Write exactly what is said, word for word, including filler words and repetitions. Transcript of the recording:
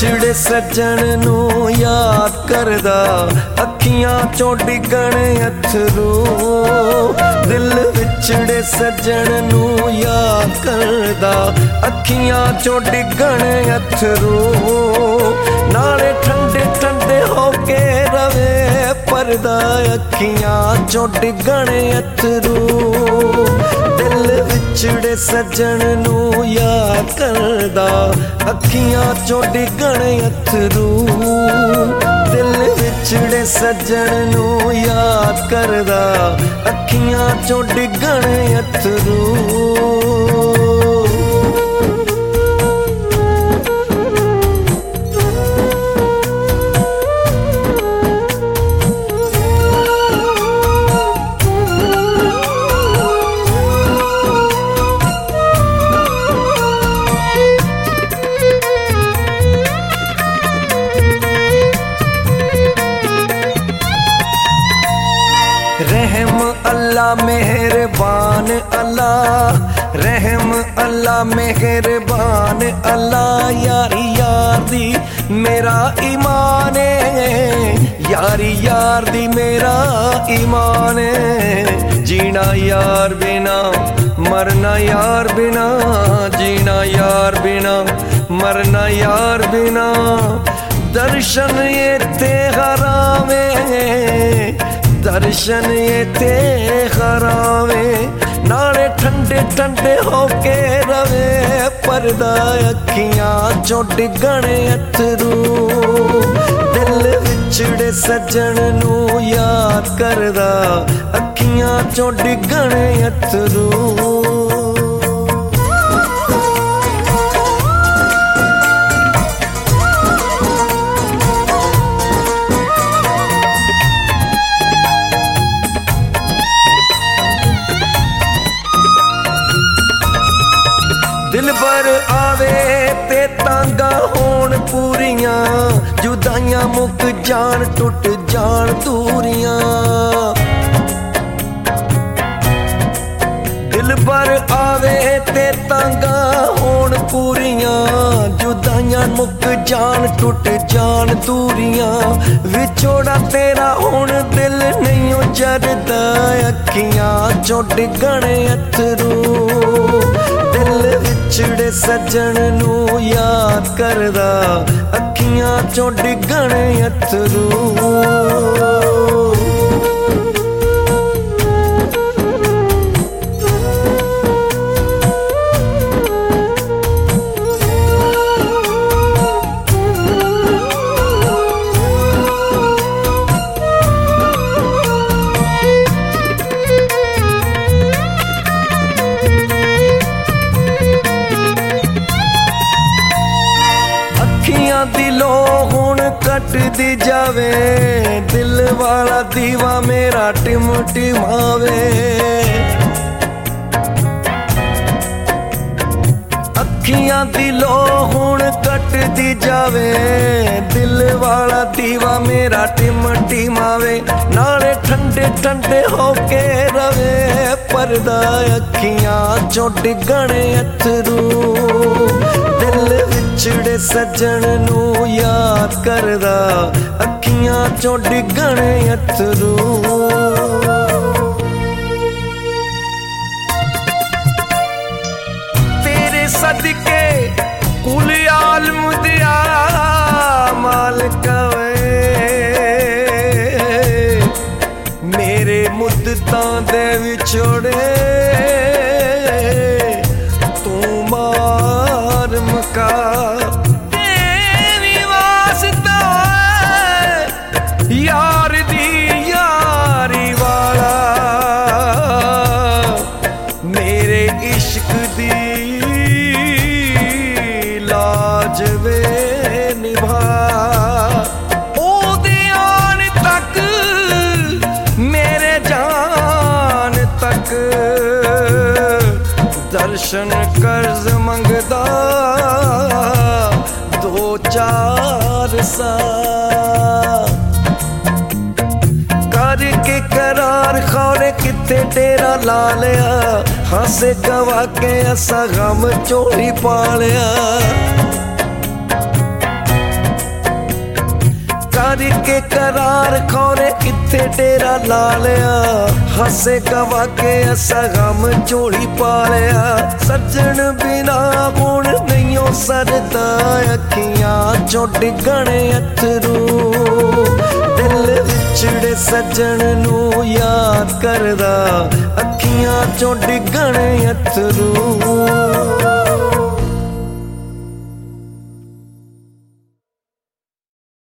विछड़े सज्जन नू याद करदा अखियां चों डिगण अथरू। दिल विछड़े सज्जन नू याद करदा अखियां चों डिगण अथरू। नाले ठंडे ठंडे होके रवे परदा अखियां चों डिगण अथरू। दिल विछड़े सज्जन नू याद करदा अखियां चों डिगण अथरू। दिल विछड़े सज्जन नू याद करदा अखियां चों डिगण अथरू। रहम अल्लाह मेहरबान अल्लाह, रहम अल्लाह मेहरबान अल्लाह। यारी यार दी मेरा ईमान है, यारी यार दी मेरा ईमान है। जीना यार बिना मरना यार बिना, जीना यार बिना मरना यार बिना। दर्शन ये ते हरामे, दर्शन ये ते खरावे। नाले ठंडे ठंडे होके रवे परदा अखियां चों डिगण अथरू। दिल विछड़े सज्जन नू याद करदा अखियां चों डिगण अथरू। दिल भर आवे ते तांगा होण पूरियां, जुदाइयां मुक जान टुट जान दूरियां। दिल भर आवे ते तांगा होण पूरियां, जुदाइयां मुक जान टुट जान दूरियां। विछोड़ा तेरा हुण दिल नहीं जरदा अखियां चों डिगण अथरू। दिल विछड़े सज्जन नू याद करदा अखियां चों डिगण अथरू। दिलों हुण कट दी जावे, दिल वाला दीवा मेरा टिम टिमावे। अखियां दिलों हुण कट दी जावे, दिल वाला दीवा मेरा टिम टिमावे। नाले ठंडे ठंडे होके रवे परदा अखियां चों डिगण अथरू। दिल विछड़े सज्जन नू याद करदा अखियां चों डिगण अथरू। तेरे सदके कुल आलम दिया मालिका वे, मेरे मुद्दतां दे विछोड़े तू मार मका। तेरी वास्ता यार दी यारी वाला, मेरे इश्क दी लाज वे निभा। ओ ध्यान तक मेरे जान तक दर्शन कर्ज मंगदा दो चार सा। करके करार खौरे किथे डेरा ला लिया, हंसे गवा के असा गम चोरी पा लिया। के करार खौरे किथे डेरा ला लिया हासे गवा के असा गम झोली पा लिया सज्जन बिना हुण नहीं सरदा अखियां चों डिगण अथरू दिल विछड़े सज्जन नू याद करदा अखियां चों डिगण अथरू